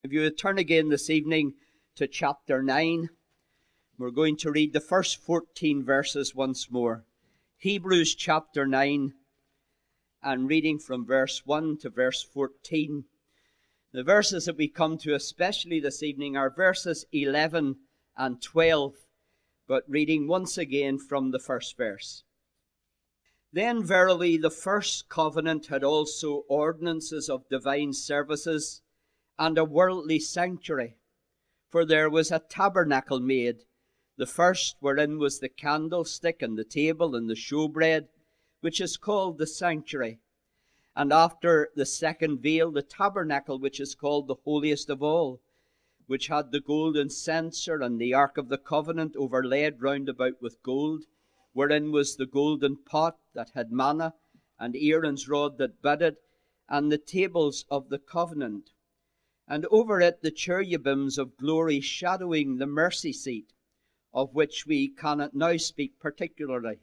If you would turn again this evening to chapter 9, we're going to read the first 14 verses once more. Hebrews chapter 9, and reading from verse 1 to verse 14. The verses that we come to especially this evening are verses 11 and 12, but reading once again from the first verse. Then verily the first covenant had also ordinances of divine services, and a worldly sanctuary. For there was a tabernacle made, the first wherein was the candlestick and the table and the showbread, which is called the sanctuary. And after the second veil, the tabernacle which is called the holiest of all, which had the golden censer and the ark of the covenant overlaid round about with gold, wherein was the golden pot that had manna, and Aaron's rod that budded, and the tables of the covenant. And over it the cherubims of glory shadowing the mercy seat, of which we cannot now speak particularly.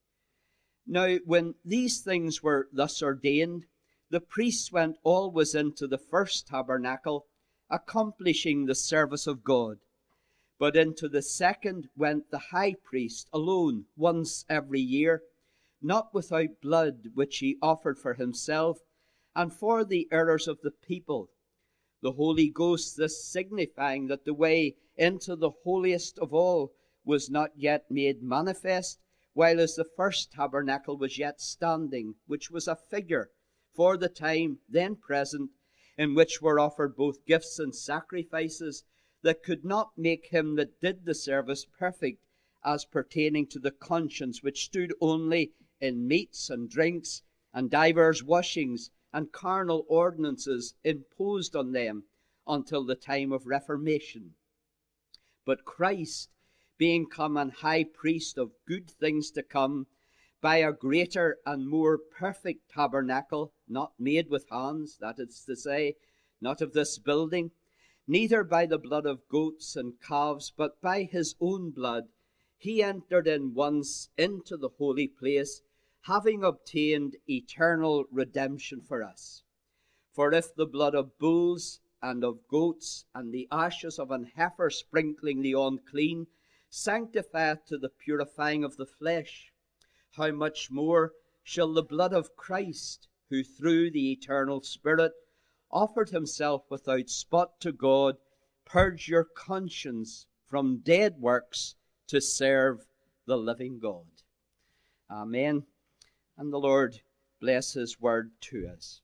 Now when these things were thus ordained, the priests went always into the first tabernacle, accomplishing the service of God. But into the second went the high priest alone, once every year, not without blood, which he offered for himself and for the errors of the people. The Holy Ghost thus signifying that the way into the holiest of all was not yet made manifest, while as the first tabernacle was yet standing, which was a figure for the time then present, in which were offered both gifts and sacrifices, that could not make him that did the service perfect, as pertaining to the conscience, which stood only in meats and drinks, and divers washings, and carnal ordinances imposed on them until the time of Reformation. But Christ, being come an high priest of good things to come, by a greater and more perfect tabernacle, not made with hands, that is to say, not of this building, neither by the blood of goats and calves, but by his own blood, he entered in once into the holy place, having obtained eternal redemption for us. For if the blood of bulls and of goats and the ashes of an heifer sprinkling the unclean sanctifieth to the purifying of the flesh, how much more shall the blood of Christ, who through the eternal Spirit offered himself without spot to God, purge your conscience from dead works to serve the living God. Amen. And the Lord bless his word to us.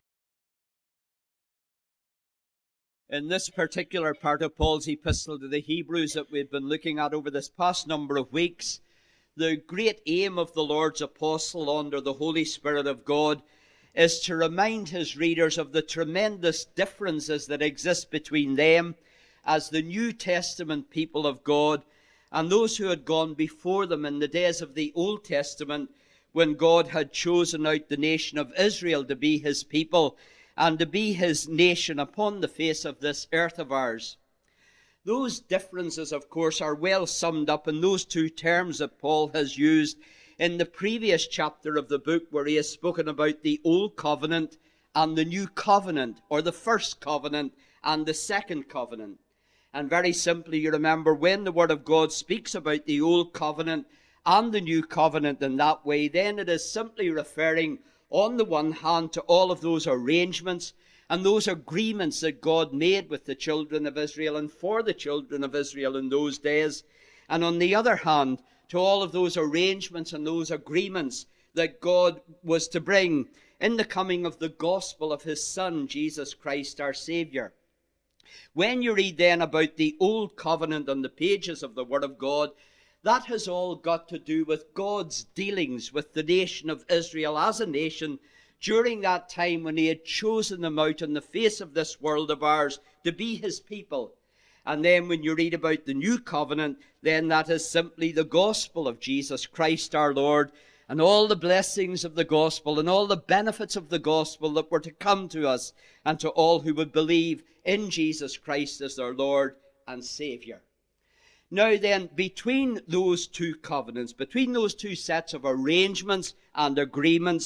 In this particular part of Paul's epistle to the Hebrews that we've been looking at over this past number of weeks, the great aim of the Lord's apostle under the Holy Spirit of God is to remind his readers of the tremendous differences that exist between them as the New Testament people of God and those who had gone before them in the days of the Old Testament, when God had chosen out the nation of Israel to be his people and to be his nation upon the face of this earth of ours. Those differences, of course, are well summed up in those two terms that Paul has used in the previous chapter of the book, where he has spoken about the Old Covenant and the New Covenant, or the First Covenant and the Second Covenant. And very simply, you remember, when the Word of God speaks about the Old Covenant and the New Covenant in that way, then it is simply referring on the one hand to all of those arrangements and those agreements that God made with the children of Israel and for the children of Israel in those days, and on the other hand to all of those arrangements and those agreements that God was to bring in the coming of the gospel of his Son, Jesus Christ our Savior. When you read then about the Old Covenant on the pages of the Word of God, that has all got to do with God's dealings with the nation of Israel as a nation during that time when he had chosen them out on the face of this world of ours to be his people. And then when you read about the New Covenant, then that is simply the gospel of Jesus Christ our Lord, and all the blessings of the gospel and all the benefits of the gospel that were to come to us and to all who would believe in Jesus Christ as their Lord and Savior. Now then, between those two covenants, between those two sets of arrangements and agreements,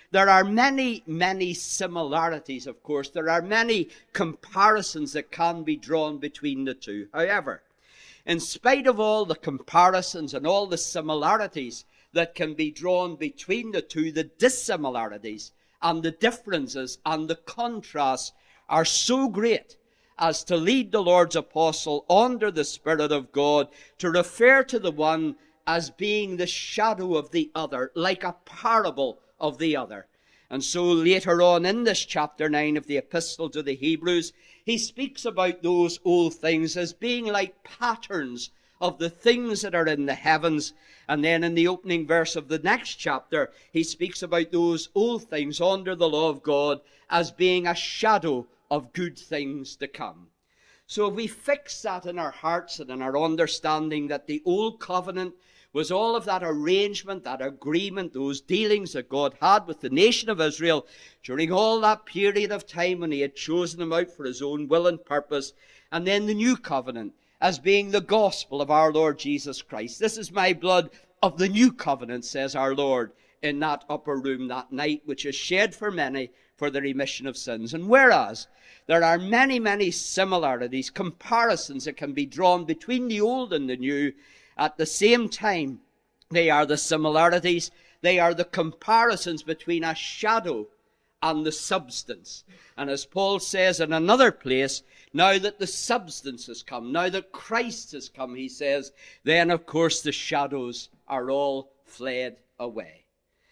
There are many, many similarities, of course. There are many comparisons that can be drawn between the two. However, in spite of all the comparisons and all the similarities that can be drawn between the two, the dissimilarities and the differences and the contrasts are so great as to lead the Lord's apostle under the Spirit of God to refer to the one as being the shadow of the other, like a parable of the other. And so later on in this chapter 9 of the Epistle to the Hebrews, he speaks about those old things as being like patterns of the things that are in the heavens. And then in the opening verse of the next chapter, he speaks about those old things under the law of God as being a shadow of good things to come. So if we fix that in our hearts and in our understanding that the old covenant was all of that arrangement, that agreement, those dealings that God had with the nation of Israel during all that period of time when he had chosen them out for his own will and purpose, and then the new covenant as being the gospel of our Lord Jesus Christ. This is my blood of the new covenant, says our Lord in that upper room that night, which is shed for many for the remission of sins. And whereas there are many, many similarities, comparisons that can be drawn between the old and the new, at the same time, they are the similarities, they are the comparisons between a shadow and the substance. And as Paul says in another place, now that the substance has come, now that Christ has come, he says, then of course the shadows are all fled away.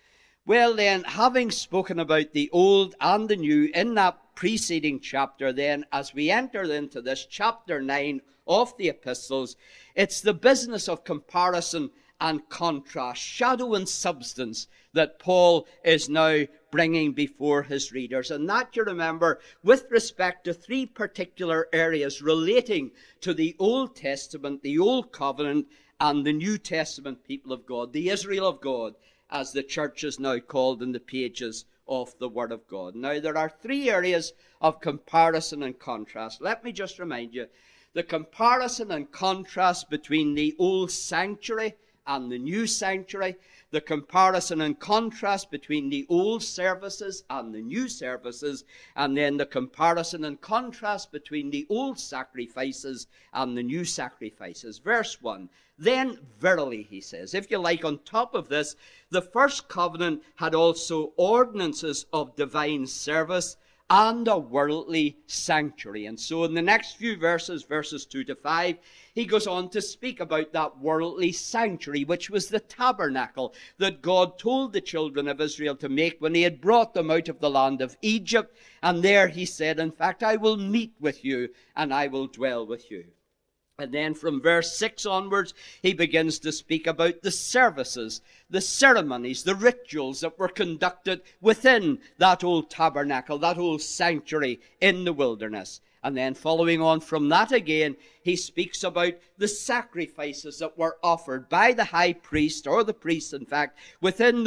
Well then, having spoken about the old and the new in that preceding chapter, then as we enter into this chapter 9 of the epistles, it's the business of comparison and contrast, shadow and substance, that Paul is now bringing before his readers. And that, you remember, with respect to three particular areas relating to the Old Testament, the Old Covenant, and the New Testament people of God, the Israel of God, as the church is now called in the pages of the Word of God. Now, there are three areas of comparison and contrast. Let me just remind you, the comparison and contrast between the old sanctuary and the new sanctuary, the comparison and contrast between the old services and the new services, and then the comparison and contrast between the old sacrifices and the new sacrifices. Verse 1, then verily, he says, if you like, on top of this, the first covenant had also ordinances of divine service and a worldly sanctuary. And so in the next few verses, verses 2 to 5, he goes on to speak about that worldly sanctuary, which was the tabernacle that God told the children of Israel to make when he had brought them out of the land of Egypt. And there he said, in fact, I will meet with you and I will dwell with you. And then from verse 6 onwards, he begins to speak about the services, the ceremonies, the rituals that were conducted within that old tabernacle, that old sanctuary in the wilderness. And then following on from that again, he speaks about the sacrifices that were offered by the high priest, or the priest, in fact, within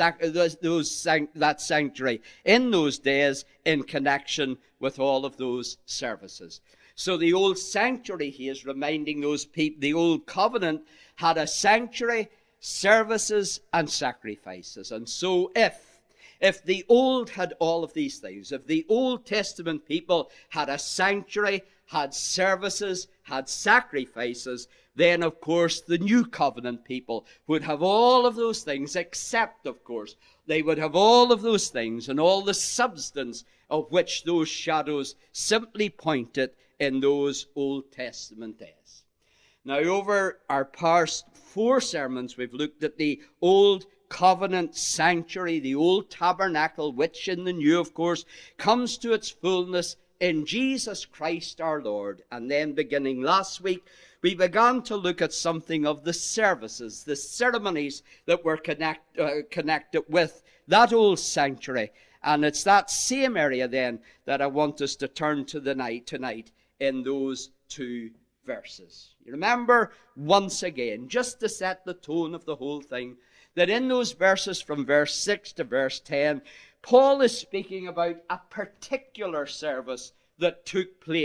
that sanctuary in those days in connection with all of those services. So the old sanctuary, he is reminding those people, the old covenant had a sanctuary, services, and sacrifices. And so if the old had all of these things, if the Old Testament people had a sanctuary, had services, had sacrifices, then of course the new covenant people would have all of those things, except of course they would have all of those things and all the substance of which those shadows simply pointed in those Old Testament days. Now, over our past 4 sermons, we've looked at the Old Covenant sanctuary, the old tabernacle, which in the new, of course, comes to its fullness in Jesus Christ our Lord. And then beginning last week, we began to look at something of the services, the ceremonies that were connected with that old sanctuary. And it's that same area then that I want us to turn to tonight in those 2 verses. You remember, once again, just to set the tone of the whole thing, that in those verses from verse 6 to verse 10, Paul is speaking about a particular service that took place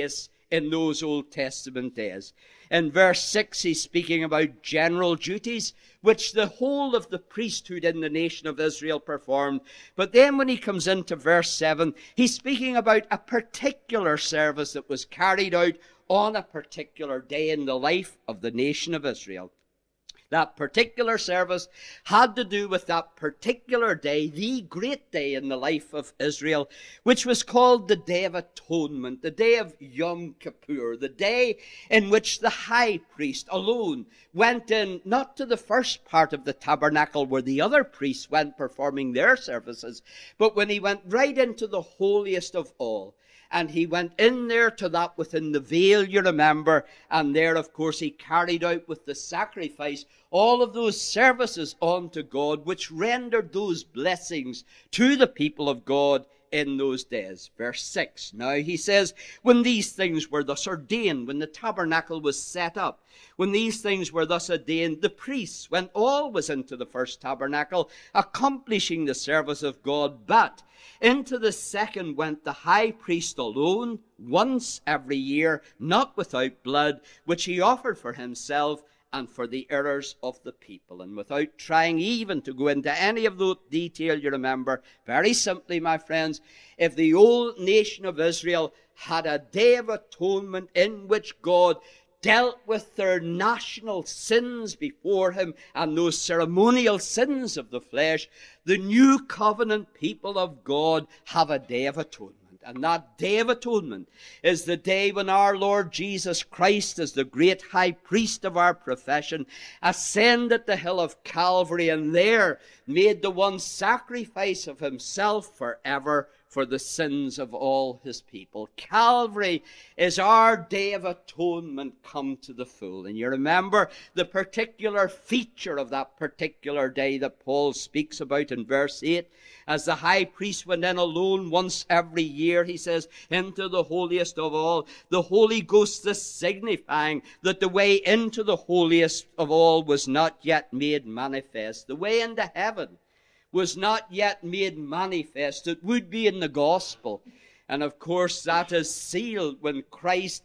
in those Old Testament days. In verse 6, he's speaking about general duties, which the whole of the priesthood in the nation of Israel performed. But then when he comes into verse 7, he's speaking about a particular service that was carried out on a particular day in the life of the nation of Israel. That particular service had to do with that particular day, the great day in the life of Israel, which was called the Day of Atonement, the day of Yom Kippur, the day in which the high priest alone went in, not to the first part of the tabernacle where the other priests went performing their services, but when he went right into the holiest of all. And he went in there to that within the veil, you remember. And there, of course, he carried out with the sacrifice all of those services unto God, which rendered those blessings to the people of God in those days. Verse 6. Now he says, when these things were thus ordained, when the tabernacle was set up, when these things were thus ordained, the priests went always into the first tabernacle, accomplishing the service of God. But into the second went the high priest alone, once every year, not without blood, which he offered for himself and for the errors of the people. And without trying even to go into any of the detail, you remember, very simply, my friends, if the old nation of Israel had a day of atonement in which God dealt with their national sins before him and those ceremonial sins of the flesh, the new covenant people of God have a day of atonement. And that day of atonement is the day when our Lord Jesus Christ, as the great high priest of our profession, ascended the hill of Calvary and there made the one sacrifice of himself forever for the sins of all his people. Calvary is our day of atonement come to the full. And you remember the particular feature of that particular day that Paul speaks about in verse 8. As the high priest went in alone once every year, he says, into the holiest of all, the Holy Ghost is signifying that the way into the holiest of all was not yet made manifest. The way into heaven was not yet made manifest. It would be in the gospel. And of course that is sealed when Christ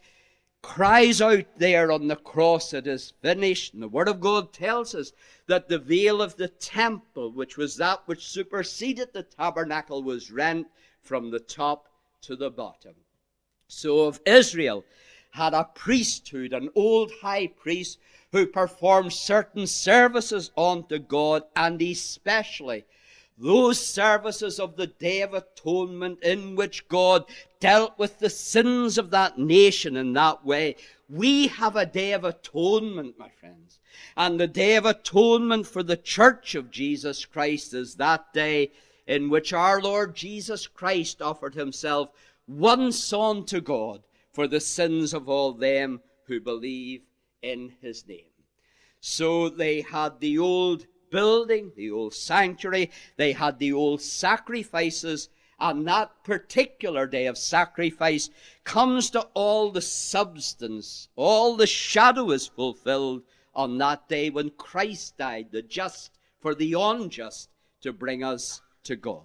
cries out there on the cross, it is finished. And the Word of God tells us that the veil of the temple, which was that which superseded the tabernacle, was rent from the top to the bottom. So if Israel had a priesthood, an old high priest who performed certain services unto God, and especially those services of the Day of Atonement in which God dealt with the sins of that nation in that way. We have a Day of Atonement, my friends. And the Day of Atonement for the Church of Jesus Christ is that day in which our Lord Jesus Christ offered himself once unto God for the sins of all them who believe in his name. So they had the old building, the old sanctuary, they had the old sacrifices, and that particular day of sacrifice comes to all the substance, all the shadow is fulfilled on that day when Christ died, the just for the unjust, to bring us to God.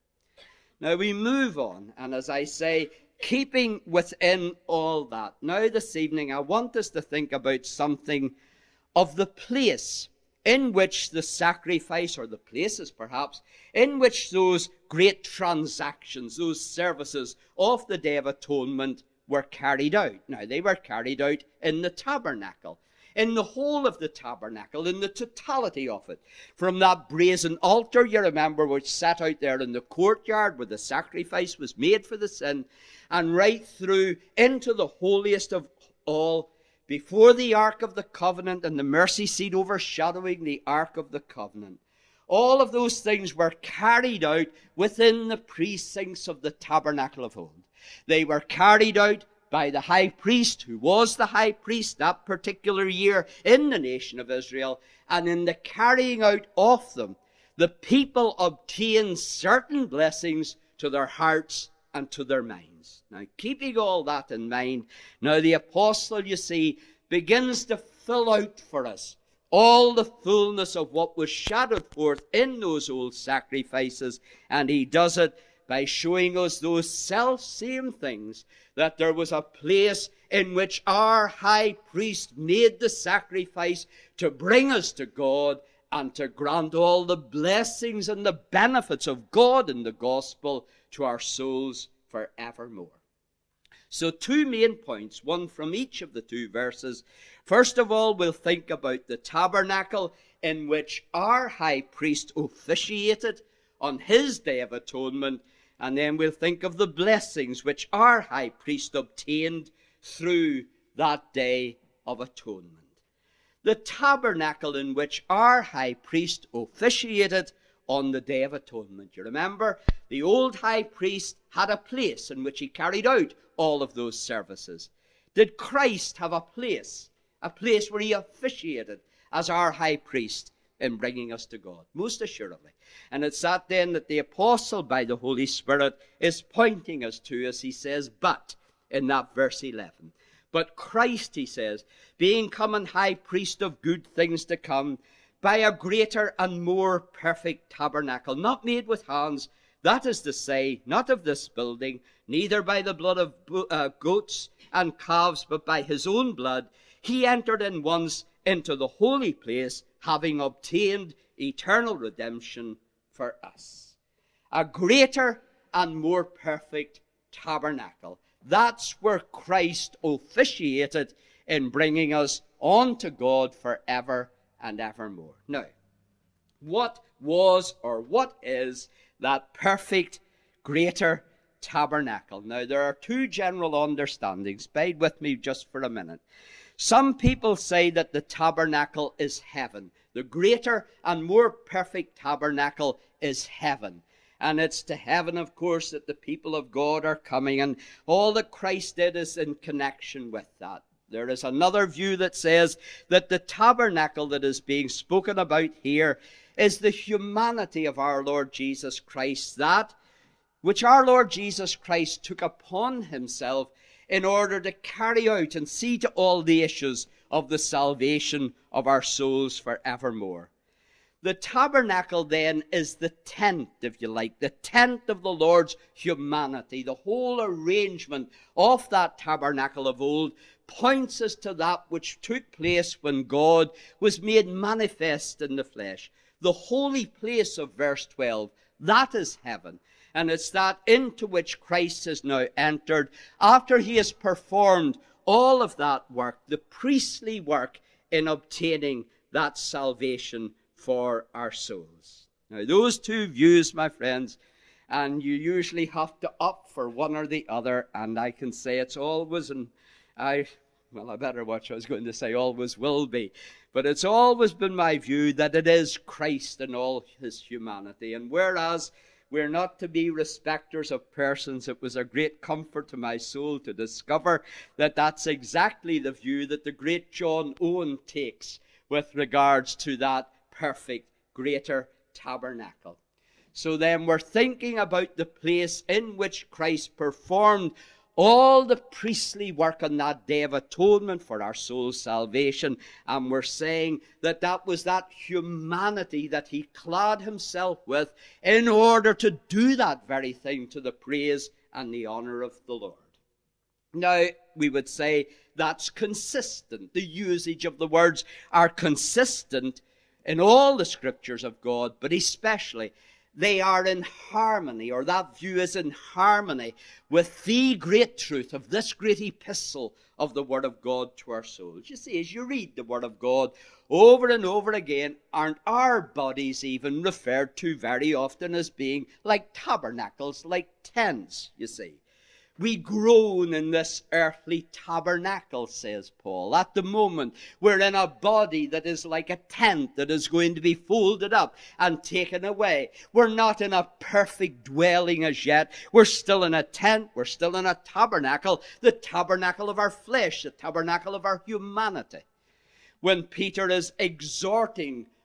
Now we move on, and as I say, keeping within all that, now this evening I want us to think about something of the place in which the sacrifice, or the places perhaps, in which those great transactions, those services of the Day of Atonement were carried out. Now, they were carried out in the tabernacle, in the whole of the tabernacle, in the totality of it. From that brazen altar, you remember, which sat out there in the courtyard where the sacrifice was made for the sin, and right through into the holiest of all, before the Ark of the Covenant and the mercy seat overshadowing the Ark of the Covenant. All of those things were carried out within the precincts of the tabernacle of old. They were carried out by the high priest, who was the high priest that particular year in the nation of Israel. And in the carrying out of them, the people obtained certain blessings to their hearts and to their minds. Now, keeping all that in mind, now the apostle, you see, begins to fill out for us all the fullness of what was shadowed forth in those old sacrifices, and he does it by showing us those self-same things, that there was a place in which our high priest made the sacrifice to bring us to God and to grant all the blessings and the benefits of God in the gospel to our souls forevermore. So 2 main points, one from each of the 2 verses. First of all, we'll think about the tabernacle in which our high priest officiated on his Day of Atonement, and then we'll think of the blessings which our high priest obtained through that Day of Atonement. The tabernacle in which our high priest officiated on the Day of Atonement. You remember, the old high priest had a place in which he carried out all of those services. Did Christ have a place where he officiated as our high priest in bringing us to God? Most assuredly. And it's that then that the apostle, by the Holy Spirit, is pointing us to, as he says, but, in that verse 11. But Christ, he says, being come an high priest of good things to come, by a greater and more perfect tabernacle, not made with hands, that is to say, not of this building, neither by the blood of goats and calves, but by his own blood, he entered in once into the holy place, having obtained eternal redemption for us. A greater and more perfect tabernacle. That's where Christ officiated in bringing us on to God forever and evermore. Now, what was or what is that perfect greater tabernacle? Now, there are 2 general understandings. Bide with me just for a minute. Some people say that the tabernacle is heaven. The greater and more perfect tabernacle is heaven. And it's to heaven, of course, that the people of God are coming, and all that Christ did is in connection with that. There is another view that says that the tabernacle that is being spoken about here is the humanity of our Lord Jesus Christ, that which our Lord Jesus Christ took upon himself in order to carry out and see to all the issues of the salvation of our souls forevermore. The tabernacle then is the tent, if you like, the tent of the Lord's humanity. The whole arrangement of that tabernacle of old points us to that which took place when God was made manifest in the flesh. The holy place of verse 12, that is heaven. And it's that into which Christ has now entered after he has performed all of that work, the priestly work in obtaining that salvation for our souls. Now, those 2 views, my friends, and you usually have to opt for one or the other, and I can say it's always, I better watch, I was going to say always will be, but it's always been my view that it is Christ in all his humanity. And whereas we're not to be respecters of persons, it was a great comfort to my soul to discover that that's exactly the view that the great John Owen takes with regards to that perfect greater tabernacle. So then we're thinking about the place in which Christ performed all the priestly work on that Day of Atonement for our soul's salvation, and we're saying that that was that humanity that he clad himself with in order to do that very thing to the praise and the honor of the Lord. Now, we would say that's consistent. The usage of the words are consistent in all the scriptures of God, but especially they are in harmony, or that view is in harmony with the great truth of this great epistle of the Word of God to our souls. You see, as you read the Word of God over and over again, aren't our bodies even referred to very often as being like tabernacles, like tents, you see? We groan in this earthly tabernacle, says Paul. At the moment, we're in a body that is like a tent that is going to be folded up and taken away. We're not in a perfect dwelling as yet. We're still in a tent. We're still in a tabernacle, the tabernacle of our flesh, the tabernacle of our humanity. When Peter is exhorting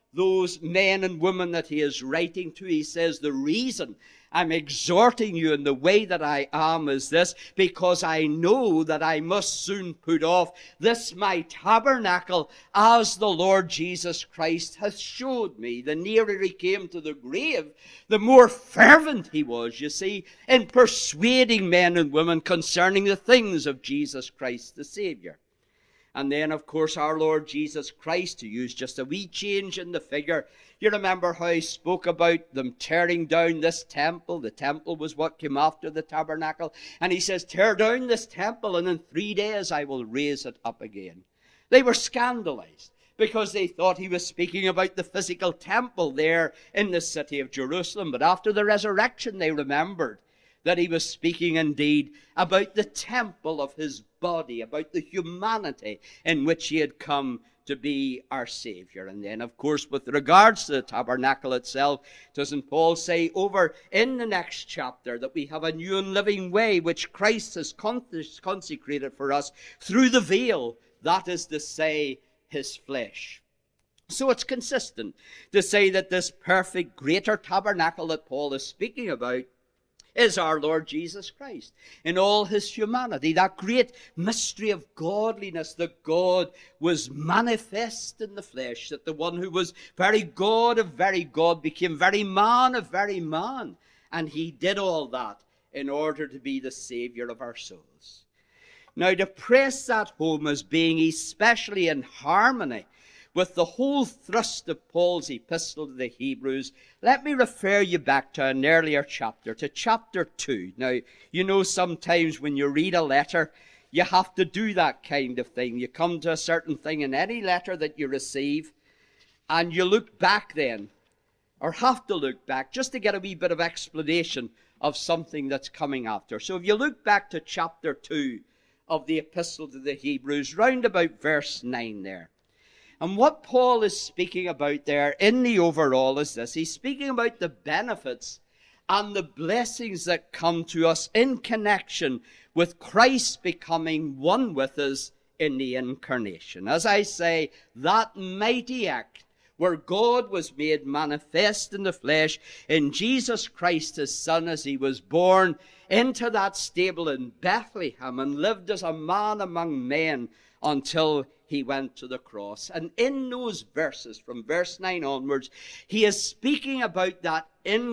those men and women that he is writing to. He says, the reason I'm exhorting you in the way that I am is this, because I know that I must soon put off this my tabernacle, as the Lord Jesus Christ hath showed me. The nearer he came to the grave, the more fervent he was, you see, in persuading men and women concerning the things of Jesus Christ the Savior. And then, of course, our Lord Jesus Christ, to use just a wee change in the figure, you remember how he spoke about them tearing down this temple. The temple was what came after the tabernacle. And he says, tear down this temple, and in 3 days I will raise it up again. They were scandalized, because they thought he was speaking about the physical temple there in the city of Jerusalem. But after the resurrection, they remembered that he was speaking indeed about the temple of his body, about the humanity in which he had come to be our Savior. And then, of course, with regards to the tabernacle itself, doesn't Paul say over in the next chapter that we have a new and living way which Christ has consecrated for us through the veil, that is to say, his flesh. So it's consistent to say that this perfect greater tabernacle that Paul is speaking about is our Lord Jesus Christ in all his humanity, that great mystery of godliness, that God was manifest in the flesh, that the one who was very God of very God became very man of very man, and he did all that in order to be the Savior of our souls. Now, to press that home as being especially in harmony with the whole thrust of Paul's epistle to the Hebrews, let me refer you back to an earlier chapter, to chapter 2. Now, you know, sometimes when you read a letter, you have to do that kind of thing. You come to a certain thing in any letter that you receive, and you look back then, or have to look back, just to get a wee bit of explanation of something that's coming after. So if you look back to chapter 2 of the epistle to the Hebrews, round about verse 9 there, and what Paul is speaking about there in the overall is this. He's speaking about the benefits and the blessings that come to us in connection with Christ becoming one with us in the incarnation. As I say, that mighty act where God was made manifest in the flesh in Jesus Christ, his Son, as he was born into that stable in Bethlehem and lived as a man among men until he went to the cross. And in those verses, from verse 9 onwards, he is speaking about that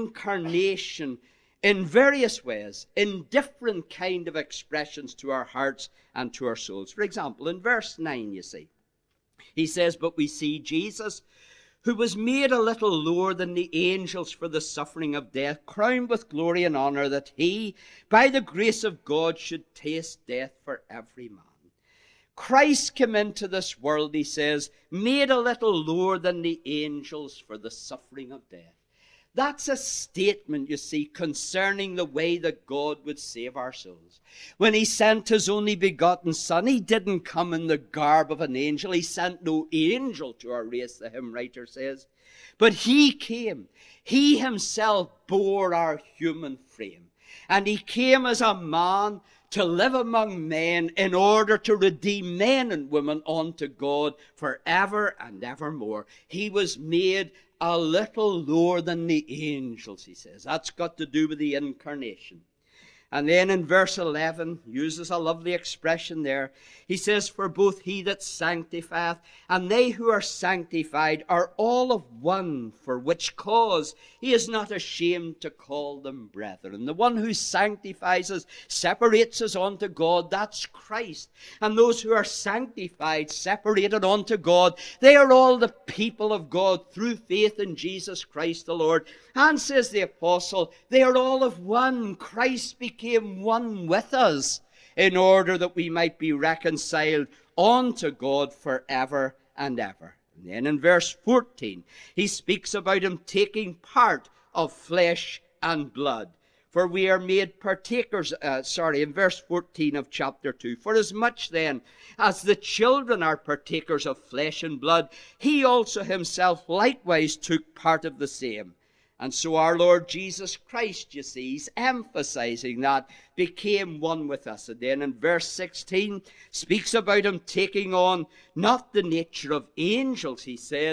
incarnation in various ways, in different kind of expressions to our hearts and to our souls. For example, in verse 9, you see, he says, but we see Jesus, who was made a little lower than the angels for the suffering of death, crowned with glory and honor, that he, by the grace of God, should taste death for every man. Christ came into this world, he says, made a little lower than the angels for the suffering of death. That's a statement, you see, concerning the way that God would save our souls. When he sent his only begotten Son, he didn't come in the garb of an angel. He sent no angel to our race, the hymn writer says. But he came. He himself bore our human frame. And he came as a man to live among men in order to redeem men and women unto God forever and evermore. He was made a little lower than the angels, he says. That's got to do with the incarnation. And then in verse 11, uses a lovely expression there. He says, for both he that sanctifieth and they who are sanctified are all of one, for which cause he is not ashamed to call them brethren. The one who sanctifies us, separates us unto God, that's Christ. And those who are sanctified, separated unto God, they are all the people of God through faith in Jesus Christ the Lord. And says the apostle, they are all of one. Christ became one with us in order that we might be reconciled unto God forever and ever. And then in verse 14, he speaks about him taking part of flesh and blood. For we are made partakers, in verse 14 of chapter 2. For as much then as the children are partakers of flesh and blood, he also himself likewise took part of the same. And so our Lord Jesus Christ, you see, he's emphasizing that, became one with us. And then in verse 16, speaks about him taking on not the nature of angels, he says,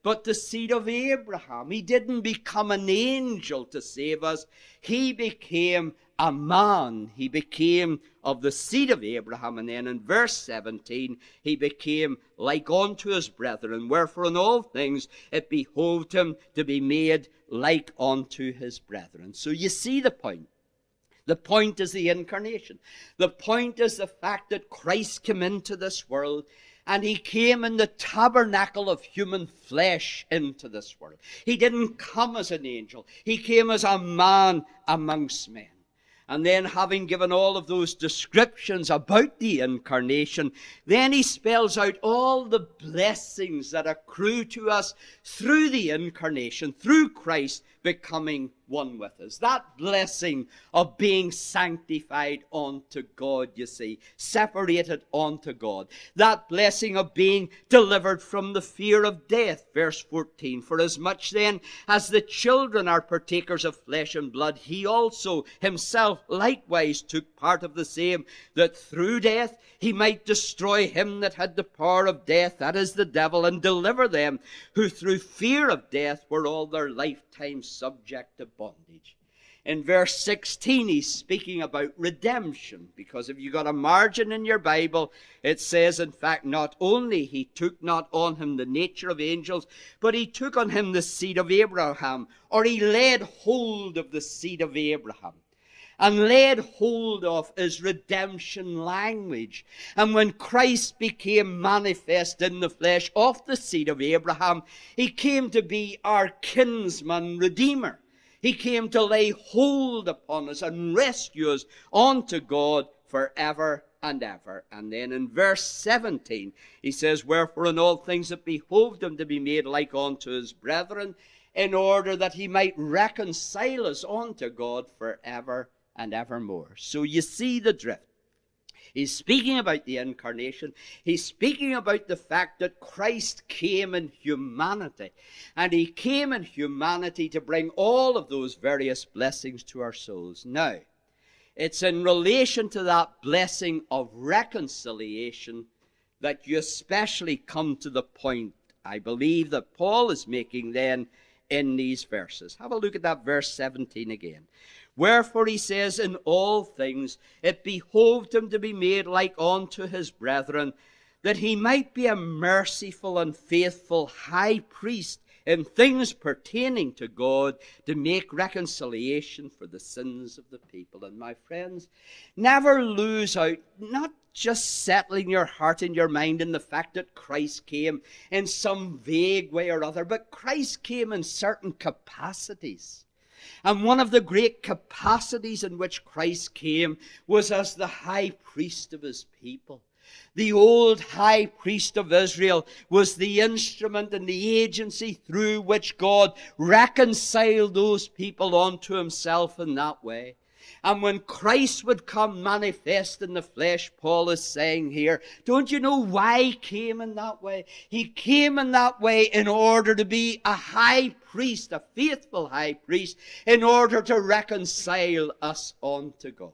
but the seed of Abraham. He didn't become an angel to save us. He became a man. He became of the seed of Abraham. And then in verse 17, he became like unto his brethren. Wherefore in all things it behoved him to be made like unto his brethren. So you see the point. The point is the incarnation. The point is the fact that Christ came into this world, and he came in the tabernacle of human flesh into this world. He didn't come as an angel. He came as a man amongst men. And then, having given all of those descriptions about the incarnation, then he spells out all the blessings that accrue to us through the incarnation, through Christ becoming one with us. That blessing of being sanctified unto God, you see, separated unto God. That blessing of being delivered from the fear of death, verse 14. For as much then as the children are partakers of flesh and blood, he also himself likewise took part of the same, that through death he might destroy him that had the power of death, that is the devil, and deliver them who through fear of death were all their lifetime subject to bondage. In verse 16, he's speaking about redemption, because if you got a margin in your Bible, it says, in fact, not only he took not on him the nature of angels, but he took on him the seed of Abraham, or he laid hold of the seed of Abraham. And laid hold of is redemption language. And when Christ became manifest in the flesh of the seed of Abraham, he came to be our kinsman redeemer. He came to lay hold upon us and rescue us unto God forever and ever. And then in verse 17, he says, wherefore in all things it behoved him to be made like unto his brethren, in order that he might reconcile us unto God forever and evermore. So you see the drift. He's speaking about the incarnation. He's speaking about the fact that Christ came in humanity. And he came in humanity to bring all of those various blessings to our souls. Now, it's in relation to that blessing of reconciliation that you especially come to the point, I believe, that Paul is making then in these verses. Have a look at that verse 17 again. Wherefore he says, in all things it behoved him to be made like unto his brethren, that he might be a merciful and faithful high priest in things pertaining to God, to make reconciliation for the sins of the people. And my friends, never lose out, not just settling your heart and your mind in the fact that Christ came in some vague way or other, but Christ came in certain capacities. And one of the great capacities in which Christ came was as the high priest of his people. The old high priest of Israel was the instrument and the agency through which God reconciled those people unto himself in that way. And when Christ would come manifest in the flesh, Paul is saying here, don't you know why he came in that way? He came in that way in order to be a high priest, a faithful high priest, in order to reconcile us unto God.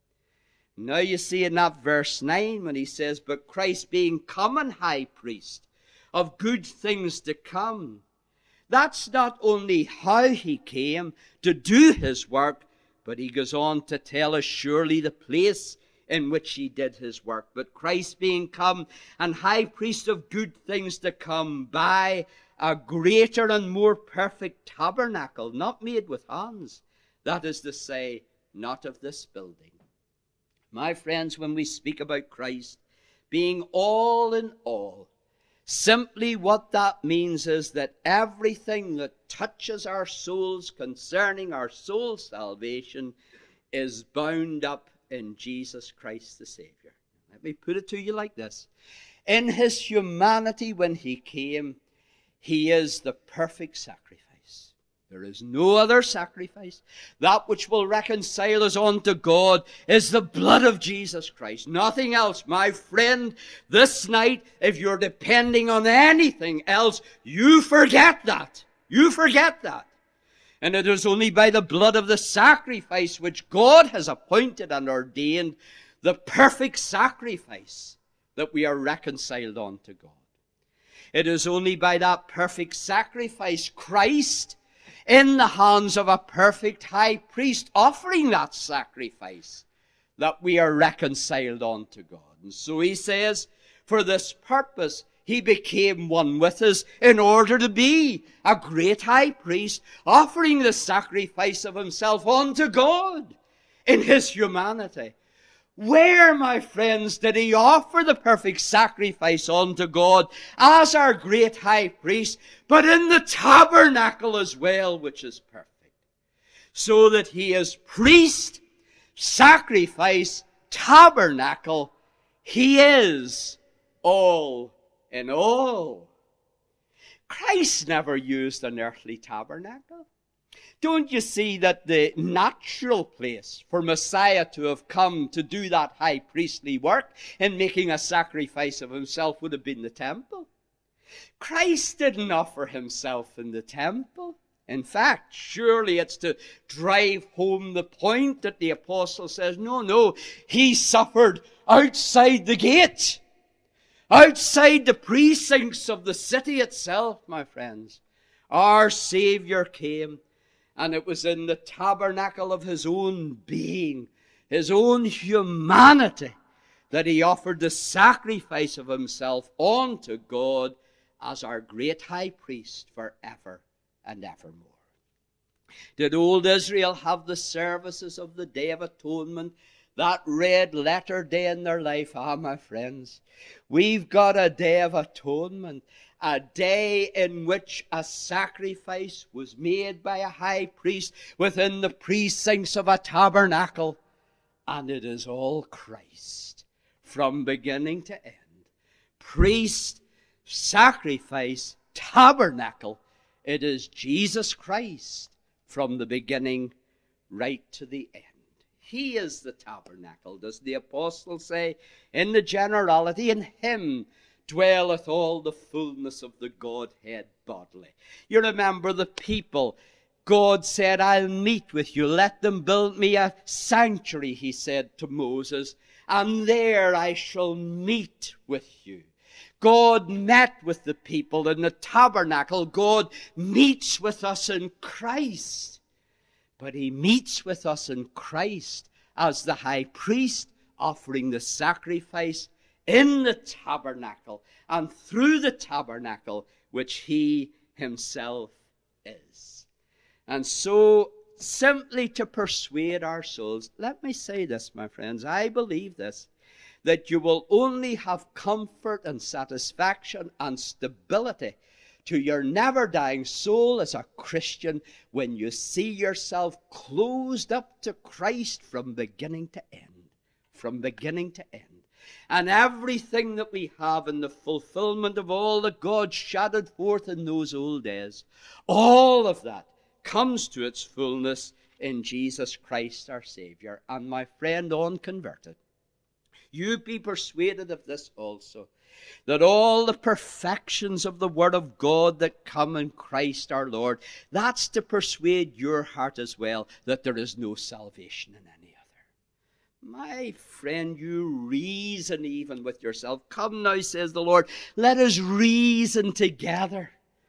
Now you see in that verse 9 when he says, but Christ being common high priest of good things to come. That's not only how he came to do his work, but he goes on to tell us surely the place in which he did his work. But Christ being come and high priest of good things to come by a greater and more perfect tabernacle, not made with hands, that is to say, not of this building. My friends, when we speak about Christ being all in all, simply what that means is that everything that touches our souls concerning our soul salvation is bound up in Jesus Christ the Savior. Let me put it to you like this. In his humanity when he came, he is the perfect sacrifice. There is no other sacrifice. That which will reconcile us unto God is the blood of Jesus Christ. Nothing else. My friend, this night, if you're depending on anything else, you forget that. You forget that. And it is only by the blood of the sacrifice which God has appointed and ordained, the perfect sacrifice, that we are reconciled unto God. It is only by that perfect sacrifice, Christ, in the hands of a perfect high priest, offering that sacrifice, that we are reconciled unto God. And so he says, for this purpose, he became one with us in order to be a great high priest, offering the sacrifice of himself unto God in his humanity. Where, my friends, did he offer the perfect sacrifice unto God as our great high priest? But in the tabernacle as well, which is perfect. So that he is priest, sacrifice, tabernacle. He is all in all. Christ never used an earthly tabernacle. Don't you see that the natural place for Messiah to have come to do that high priestly work in making a sacrifice of himself would have been the temple? Christ didn't offer himself in the temple. In fact, surely it's to drive home the point that the apostle says, no, he suffered outside the gate, outside the precincts of the city itself, my friends. Our Savior came, and it was in the tabernacle of his own being, his own humanity, that he offered the sacrifice of himself unto God as our great high priest forever and evermore. Did old Israel have the services of the Day of Atonement, that red letter day in their life? Ah, my friends, we've got a Day of Atonement, a day in which a sacrifice was made by a high priest within the precincts of a tabernacle. And it is all Christ from beginning to end. Priest, sacrifice, tabernacle. It is Jesus Christ from the beginning right to the end. He is the tabernacle, does the apostle say, in the generality. In him dwelleth all the fullness of the Godhead bodily. You remember the people. God said, I'll meet with you. Let them build me a sanctuary, he said to Moses, and there I shall meet with you. God met with the people in the tabernacle. God meets with us in Christ. But he meets with us in Christ as the high priest, offering the sacrifice in the tabernacle and through the tabernacle which he himself is. And so, simply to persuade our souls, let me say this, my friends, I believe this, that you will only have comfort and satisfaction and stability to your never-dying soul as a Christian when you see yourself closed up to Christ from beginning to end. From beginning to end. And everything that we have in the fulfillment of all that God shadowed forth in those old days, all of that comes to its fullness in Jesus Christ our Savior. And my friend unconverted, you be persuaded of this also, that all the perfections of the Word of God that come in Christ our Lord, that's to persuade your heart as well that there is no salvation in any other. My friend, you reason even with yourself. Come now, says the Lord, let us reason together.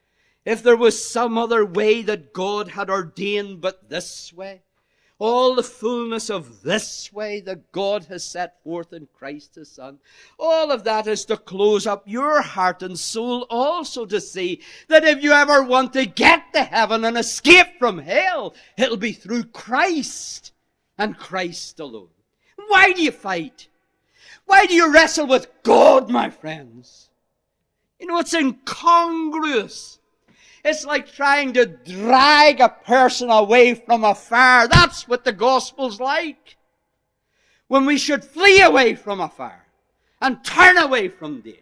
If there was some other way that God had ordained but this way, all the fullness of this way that God has set forth in Christ his Son, all of that is to close up your heart and soul also to see that if you ever want to get to heaven and escape from hell, it'll be through Christ and Christ alone. Why do you fight? Why do you wrestle with God, my friends? You know, it's incongruous. It's like trying to drag a person away from a fire. That's what the gospel's like. When we should flee away from a fire and turn away from danger.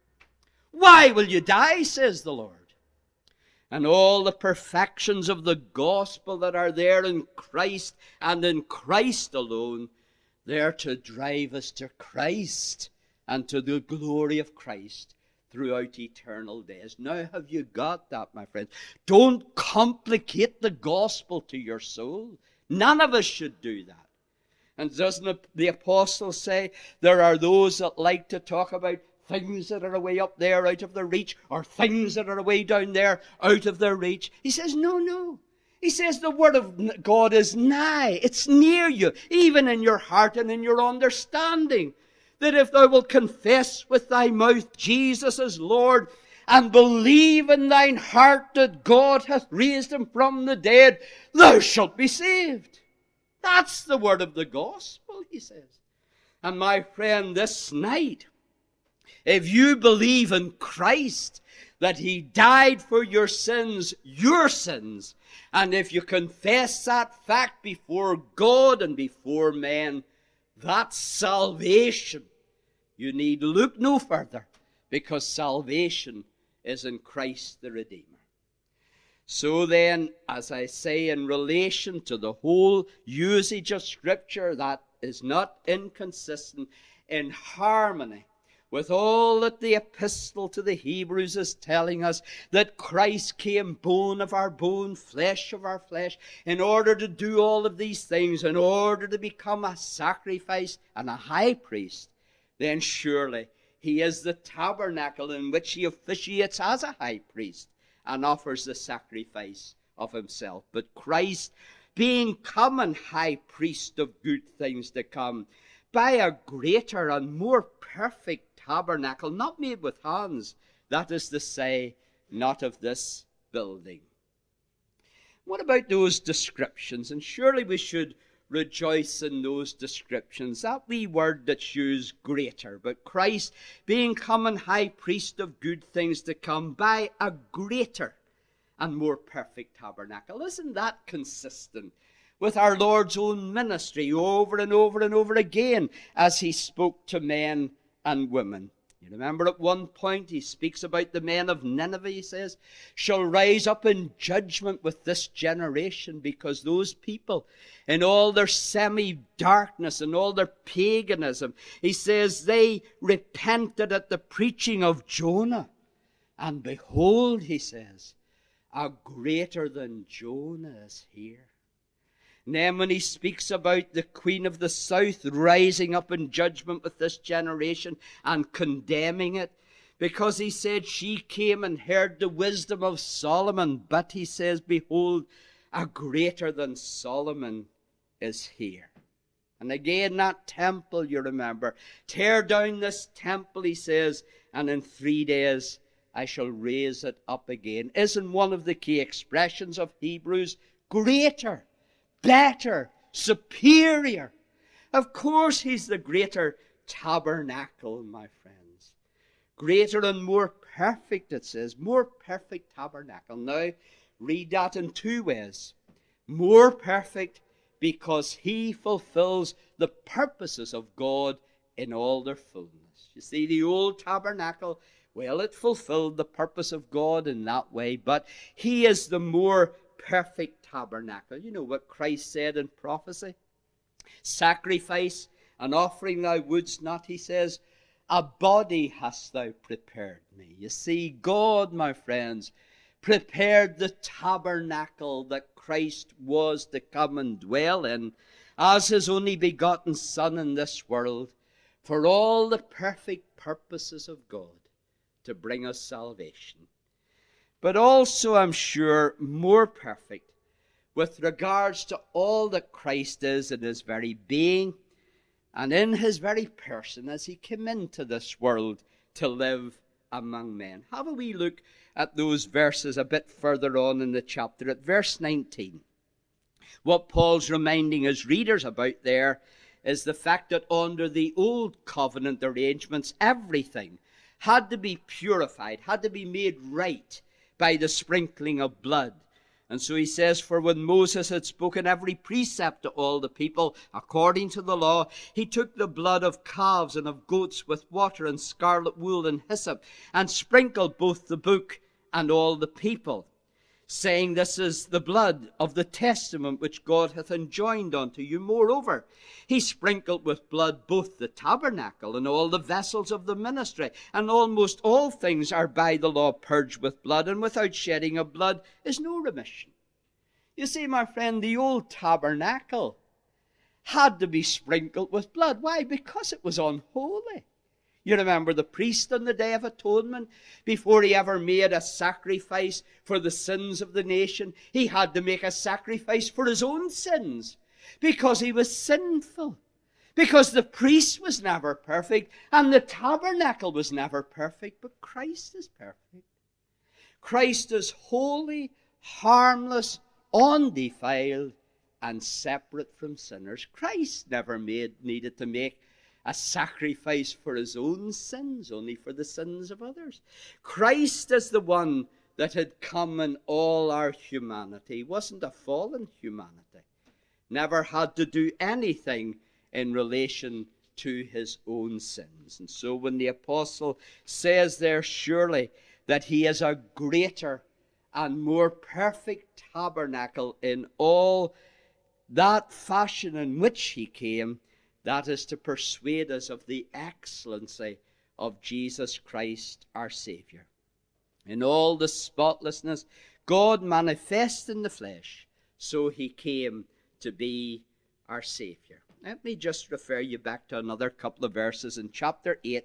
Why will you die, says the Lord? And all the perfections of the gospel that are there in Christ and in Christ alone, they're to drive us to Christ and to the glory of Christ throughout eternal days. Now have you got that, my friends? Don't complicate the gospel to your soul. None of us should do that. And doesn't the apostle say there are those that like to talk about things that are away up there out of their reach, or things that are away down there out of their reach. He says, no, no. He says the word of God is nigh. It's near you, even in your heart and in your understanding. That if thou wilt confess with thy mouth Jesus is Lord, and believe in thine heart that God hath raised him from the dead, thou shalt be saved. That's the word of the gospel, he says. And my friend, this night, if you believe in Christ, that he died for your sins, and if you confess that fact before God and before men, that's salvation. You need look no further, because salvation is in Christ the Redeemer. So then, as I say, in relation to the whole usage of Scripture, that is not inconsistent, in harmony with all that the epistle to the Hebrews is telling us, that Christ came bone of our bone, flesh of our flesh, in order to do all of these things, in order to become a sacrifice and a high priest, then surely he is the tabernacle in which he officiates as a high priest and offers the sacrifice of himself. But Christ, being common high priest of good things to come, by a greater and more perfect tabernacle, not made with hands, that is to say, not of this building. What about those descriptions? And surely we should rejoice in those descriptions. That wee word that's used, greater. But Christ, being common high priest of good things to come, by a greater and more perfect tabernacle. Isn't that consistent with our Lord's own ministry over and over and over again as he spoke to men and women? You remember at one point he speaks about the men of Nineveh, he says, shall rise up in judgment with this generation, because those people, in all their semi-darkness and all their paganism, he says, they repented at the preaching of Jonah. And behold, he says, a greater than Jonah is here. And then when he speaks about the Queen of the South rising up in judgment with this generation and condemning it, because he said she came and heard the wisdom of Solomon, but he says, behold, a greater than Solomon is here. And again, that temple, you remember, tear down this temple, he says, and in 3 days I shall raise it up again. Isn't one of the key expressions of Hebrews greater? Better, superior. Of course he's the greater tabernacle, my friends. Greater and more perfect, it says. More perfect tabernacle. Now, read that in 2 ways. More perfect because he fulfills the purposes of God in all their fullness. You see, the old tabernacle, well, it fulfilled the purpose of God in that way, but he is the more perfect tabernacle. You know what Christ said in prophecy? Sacrifice and offering thou wouldst not, he says, a body hast thou prepared me. You see, God, my friends, prepared the tabernacle that Christ was to come and dwell in as his only begotten Son in this world, for all the perfect purposes of God to bring us salvation. But also, I'm sure, more perfect with regards to all that Christ is in his very being and in his very person as he came into this world to live among men. Have a wee look at those verses a bit further on in the chapter, at verse 19. What Paul's reminding his readers about there is the fact that under the old covenant arrangements, everything had to be purified, had to be made right by the sprinkling of blood. And so he says, for when Moses had spoken every precept to all the people according to the law, he took the blood of calves and of goats with water and scarlet wool and hyssop, and sprinkled both the book and all the people, saying, this is the blood of the testament which God hath enjoined unto you. Moreover, he sprinkled with blood both the tabernacle and all the vessels of the ministry, and almost all things are by the law purged with blood, and without shedding of blood is no remission. You see, my friend, the old tabernacle had to be sprinkled with blood. Why? Because it was unholy. You remember the priest on the Day of Atonement, before he ever made a sacrifice for the sins of the nation, he had to make a sacrifice for his own sins, because he was sinful. Because the priest was never perfect, and the tabernacle was never perfect, but Christ is perfect. Christ is holy, harmless, undefiled, and separate from sinners. Christ never needed to make a sacrifice for his own sins, only for the sins of others. Christ is the one that had come in all our humanity. He wasn't a fallen humanity. Never had to do anything in relation to his own sins. And so when the apostle says there surely that he is a greater and more perfect tabernacle in all that fashion in which he came, that is to persuade us of the excellency of Jesus Christ our Saviour. In all the spotlessness, God manifest in the flesh, so he came to be our Saviour. Let me just refer you back to another couple of verses in chapter 8.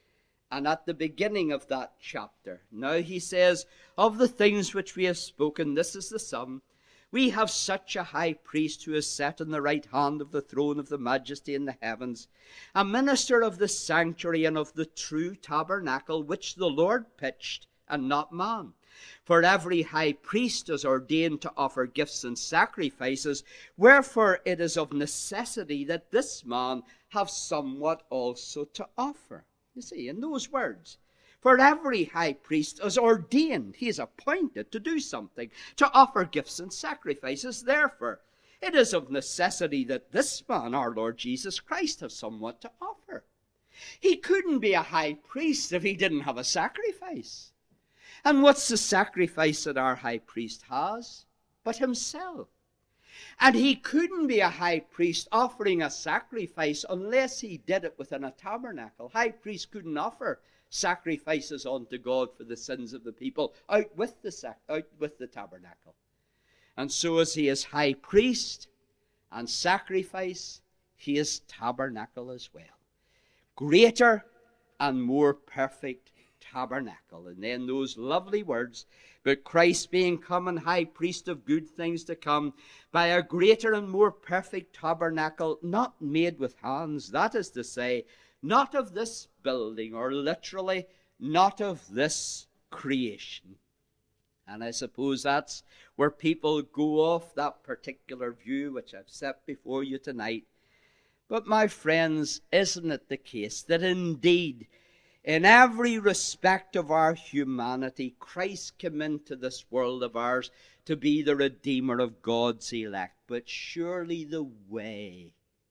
And at the beginning of that chapter, now he says, of the things which we have spoken, this is the sum. We have such a high priest who is set on the right hand of the throne of the majesty in the heavens, a minister of the sanctuary and of the true tabernacle, which the Lord pitched, and not man. For every high priest is ordained to offer gifts and sacrifices, wherefore it is of necessity that this man have somewhat also to offer. You see, in those words, for every high priest is ordained, he is appointed to do something, to offer gifts and sacrifices. Therefore, it is of necessity that this man, our Lord Jesus Christ, have somewhat to offer. He couldn't be a high priest if he didn't have a sacrifice. And what's the sacrifice that our high priest has? But himself. And he couldn't be a high priest offering a sacrifice unless he did it within a tabernacle. High priests couldn't offer sacrifices unto God for the sins of the people out with the tabernacle. And so as he is high priest and sacrifice, he is tabernacle as well. Greater and more perfect tabernacle. And then those lovely words, but Christ being come and high priest of good things to come, by a greater and more perfect tabernacle, not made with hands, that is to say, not of this building, or literally, not of this creation. And I suppose that's where people go off that particular view which I've set before you tonight. But my friends, isn't it the case that indeed, in every respect of our humanity, Christ came into this world of ours to be the Redeemer of God's elect? But surely the way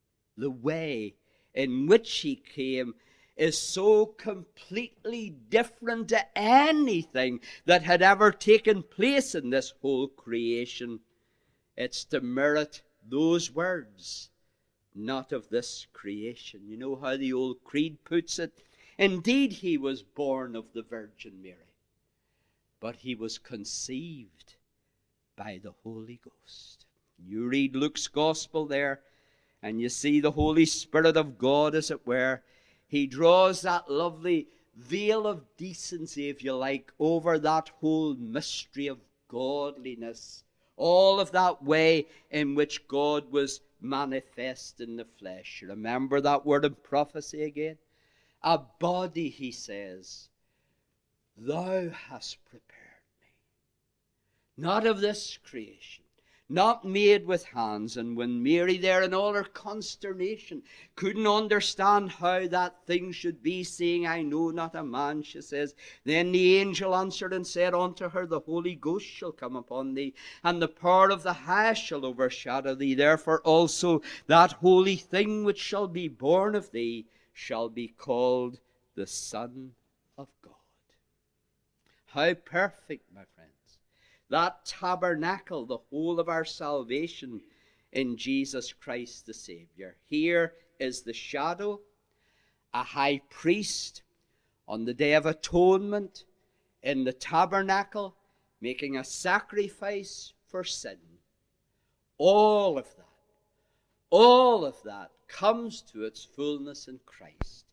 in which he came is so completely different to anything that had ever taken place in this whole creation. It's to merit those words, not of this creation. You know how the old creed puts it? Indeed, he was born of the Virgin Mary, but he was conceived by the Holy Ghost. You read Luke's Gospel there, and you see the Holy Spirit of God, as it were. He draws that lovely veil of decency, if you like, over that whole mystery of godliness. All of that way in which God was manifest in the flesh. Remember that word in prophecy again? A body, he says, thou hast prepared me. Not of this creation, not made with hands. And when Mary there in all her consternation couldn't understand how that thing should be, saying, I know not a man, she says, then the angel answered and said unto her, the Holy Ghost shall come upon thee, and the power of the highest shall overshadow thee. Therefore also that holy thing which shall be born of thee shall be called the Son of God. How perfect, my friends, that tabernacle, the whole of our salvation in Jesus Christ the Savior. Here is the shadow, a high priest on the Day of Atonement in the tabernacle, making a sacrifice for sin. All of that comes to its fullness in Christ.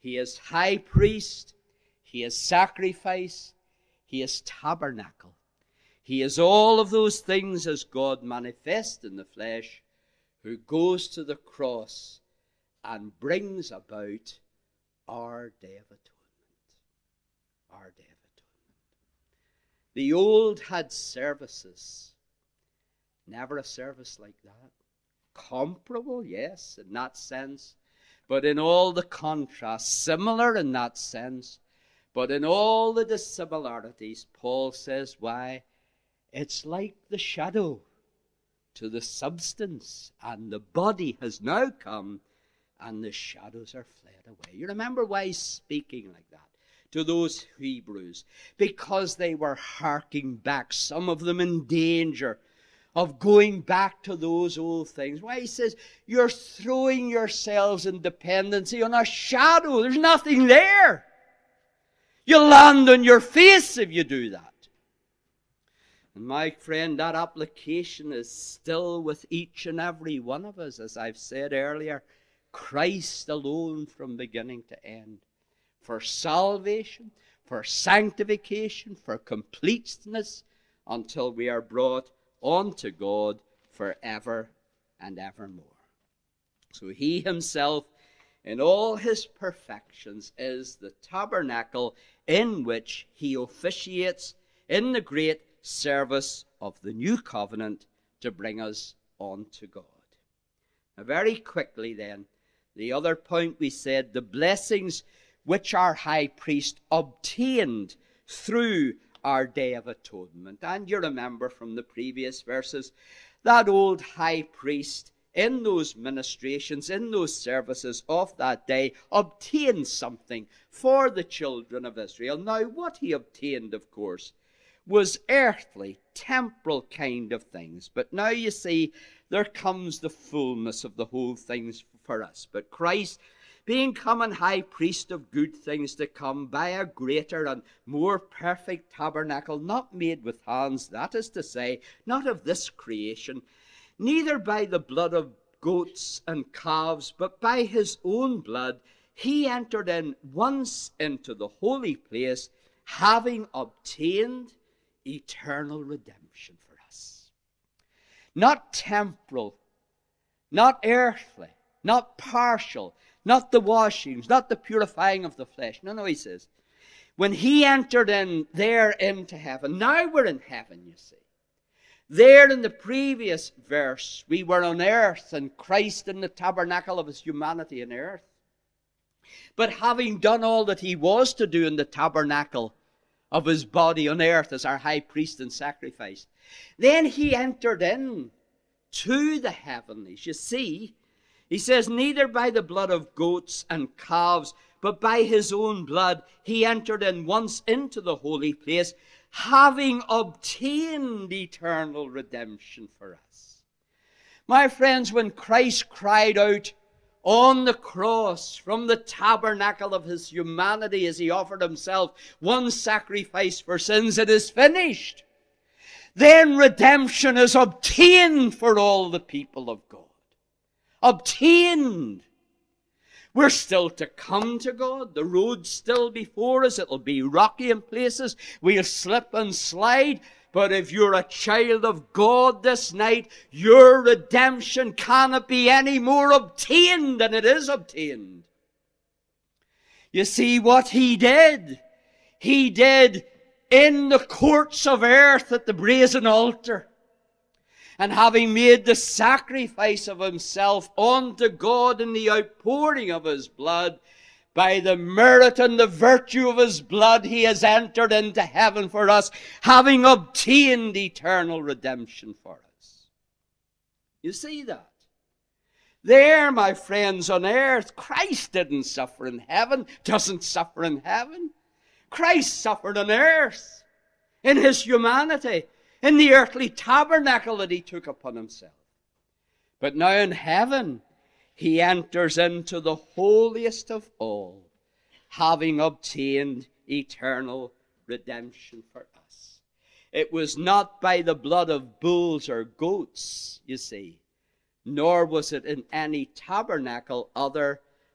He is high priest. He is sacrifice. He is tabernacle. He is all of those things as God manifest in the flesh, who goes to the cross and brings about our day of atonement. Our day of atonement. The old had services. Never a service like that. Comparable, yes, in that sense. But in all the contrast, similar in that sense. But in all the dissimilarities, Paul says, why? It's like the shadow to the substance, and the body has now come, and the shadows are fled away. You remember why he's speaking like that to those Hebrews? Because they were harking back, some of them in danger of going back to those old things. Why, he says, you're throwing yourselves in dependency on a shadow. There's nothing there. You'll land on your face if you do that. And my friend, that application is still with each and every one of us. As I've said earlier, Christ alone from beginning to end. For salvation, for sanctification, for completeness, until we are brought unto God forever and evermore. So he himself, in all his perfections, is the tabernacle in which he officiates in the great service of the new covenant to bring us on to God. Now, very quickly then, the other point we said, the blessings which our high priest obtained through our day of atonement. And you remember from the previous verses, that old high priest in those ministrations, in those services of that day, obtained something for the children of Israel. Now, what he obtained, of course, was earthly, temporal kind of things. But now you see, there comes the fullness of the whole things for us. But Christ, being common high priest of good things to come, by a greater and more perfect tabernacle, not made with hands, that is to say, not of this creation, neither by the blood of goats and calves, but by his own blood, he entered in once into the holy place, having obtained eternal redemption for us. Not temporal, not earthly, not partial, not the washings, not the purifying of the flesh. No, he says, when he entered in there into heaven, now we're in heaven, you see. There in the previous verse, we were on earth, and Christ in the tabernacle of his humanity on earth. But having done all that he was to do in the tabernacle of his body on earth as our high priest and sacrifice, then he entered in to the heavenlies. You see, he says, neither by the blood of goats and calves, but by his own blood, he entered in once into the holy place, having obtained eternal redemption for us. My friends, when Christ cried out on the cross from the tabernacle of his humanity as he offered himself one sacrifice for sins, it is finished, then redemption is obtained for all the people of God. Obtained. We're still to come to God. The road's still before us. It'll be rocky in places. We'll slip and slide. But if you're a child of God this night, your redemption cannot be any more obtained than it is obtained. You see what he did? He did in the courts of earth at the brazen altar. And having made the sacrifice of himself unto God in the outpouring of his blood, by the merit and the virtue of his blood, he has entered into heaven for us, having obtained eternal redemption for us. You see that? There, my friends, on earth, Christ didn't suffer in heaven, doesn't suffer in heaven. Christ suffered on earth, in his humanity, in the earthly tabernacle that he took upon himself. But now in heaven, he enters into the holiest of all, having obtained eternal redemption for us. It was not by the blood of bulls or goats, you see, nor was it in any tabernacle other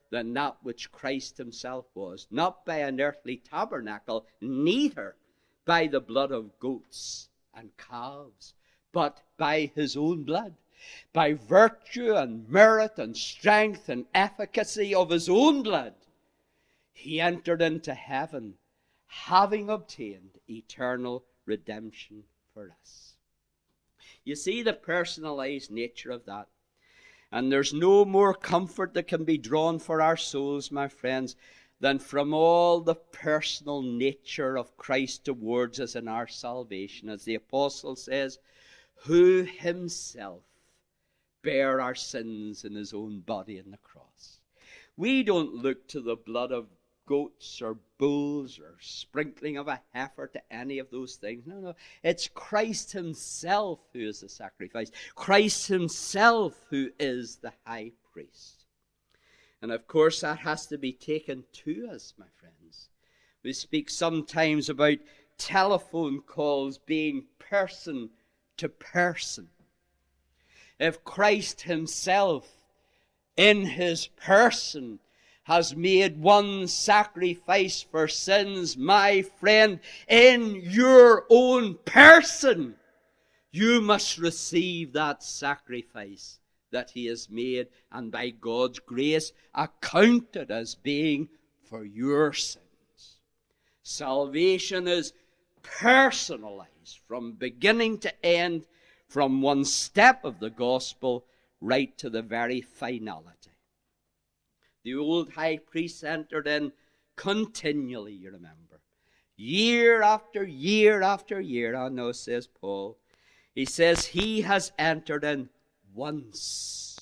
than that which Christ himself was, not by an earthly tabernacle, neither by the blood of goats and calves, but by his own blood, by virtue and merit and strength and efficacy of his own blood. He entered into heaven, having obtained eternal redemption for us. You see the personalized nature of that. And there's no more comfort that can be drawn for our souls, my friends, than from all the personal nature of Christ towards us in our salvation. As the apostle says, who himself bare our sins in his own body on the cross. We don't look to the blood of goats or bulls or sprinkling of a heifer to any of those things. No. It's Christ himself who is the sacrifice. Christ himself who is the high priest. And of course that has to be taken to us, my friends. We speak sometimes about telephone calls being person to person. If Christ himself in his person has made one sacrifice for sins, my friend, in your own person, you must receive that sacrifice that he has made, and by God's grace accounted as being for your sins. Salvation is personalized from beginning to end, from one step of the gospel right to the very finality. The old high priest entered in continually, you remember. Year after year after year, I know, says Paul. He says he has entered in once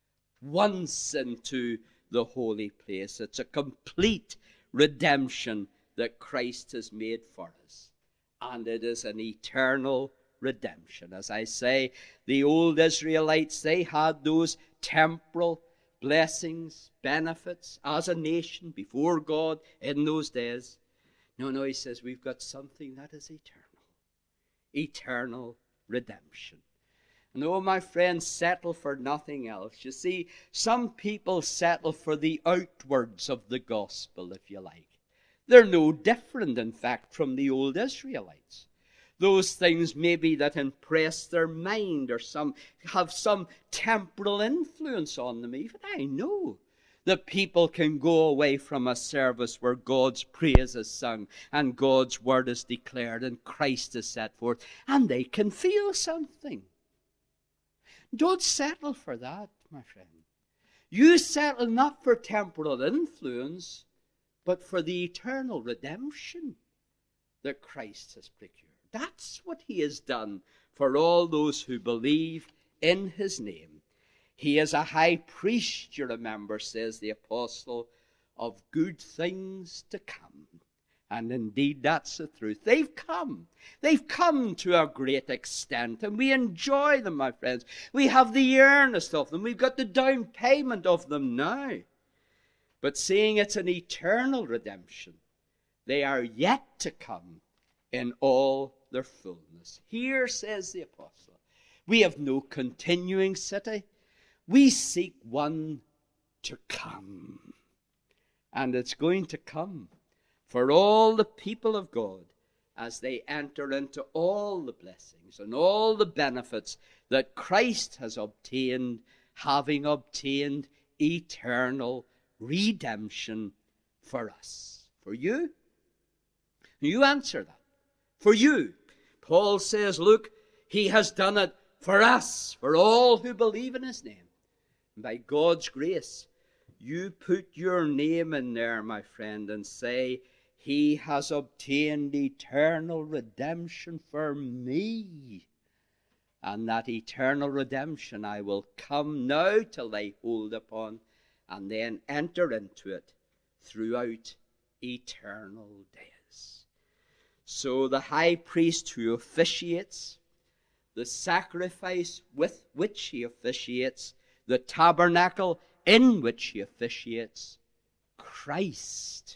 into the holy place. It's a complete redemption that Christ has made for us. And it is an eternal redemption. As I say, the old Israelites, they had those temporal blessings, benefits as a nation before God in those days. No, he says we've got something that is eternal. Eternal redemption. And oh, my friends, settle for nothing else. You see, some people settle for the outwards of the gospel, if you like. They're no different, in fact, from the old Israelites. Those things maybe that impress their mind or have some temporal influence on them. Even I know that people can go away from a service where God's praise is sung and God's word is declared and Christ is set forth, and they can feel something. Don't settle for that, my friend. You settle not for temporal influence, but for the eternal redemption that Christ has procured. That's what he has done for all those who believe in his name. He is a high priest, you remember, says the apostle, of good things to come. And indeed, that's the truth. They've come. They've come to a great extent, and we enjoy them, my friends. We have the earnest of them. We've got the down payment of them now. But seeing it's an eternal redemption, they are yet to come in all their fullness. Here, says the apostle, we have no continuing city. We seek one to come. And it's going to come for all the people of God as they enter into all the blessings and all the benefits that Christ has obtained, having obtained eternal redemption for us. For you? You answer that. For you. Paul says, look, he has done it for us, for all who believe in his name. And by God's grace, you put your name in there, my friend, and say, he has obtained eternal redemption for me. And that eternal redemption I will come now to lay hold upon and then enter into it throughout eternal days. So the high priest who officiates, the sacrifice with which he officiates, the tabernacle in which he officiates, Christ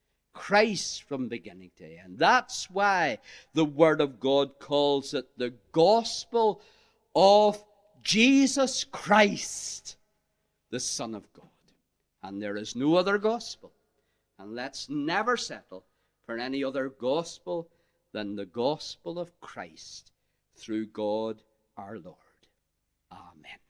from beginning to end. That's why the Word of God calls it the gospel of Jesus Christ, the Son of God. And there is no other gospel. And let's never settle for any other gospel than the gospel of Christ through God our Lord. Amen.